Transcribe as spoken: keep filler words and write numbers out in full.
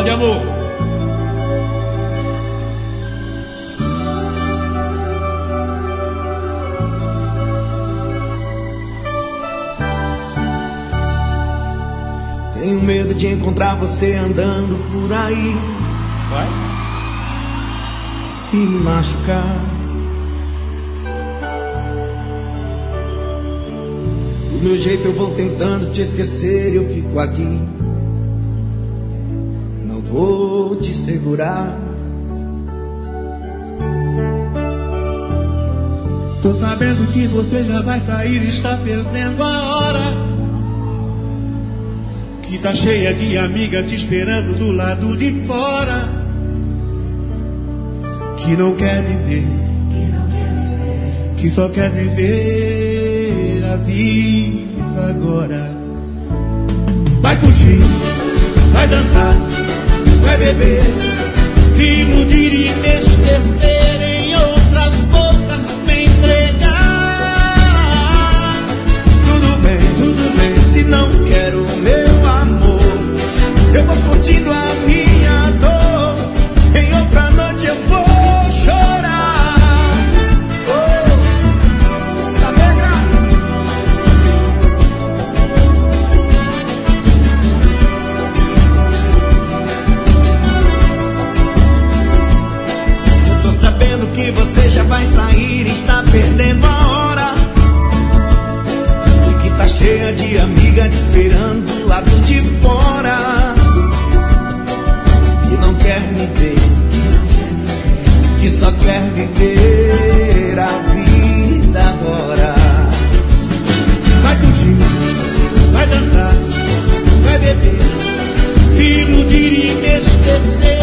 Pode, amor. Tenho medo de encontrar você andando por aí. Vai. E me machucar. Do meu jeito eu vou tentando te esquecer, eu fico aqui. Não vou te segurar. Tô sabendo que você já vai sair, está perdendo a hora. Que tá cheia de amiga te esperando do lado de fora. Que não quer viver, que não quer viver, que só quer viver a vida agora. Vai curtir, vai dançar, vai beber, se iludir e me esquecer, em outras bocas me entregar. Tudo bem, tudo bem, se não quero o meu amor, eu vou curtindo a minha dor. Em outra noite eu vou chorar. Oh, Sabeca. Eu tô sabendo que você já vai sair, está perdendo a hora. E que tá cheia de amiga te esperando do lado de fora. Que não quer me ver, que só quer viver a vida agora. Vai curtir, vai dançar, vai beber, se iludir e me esquecer.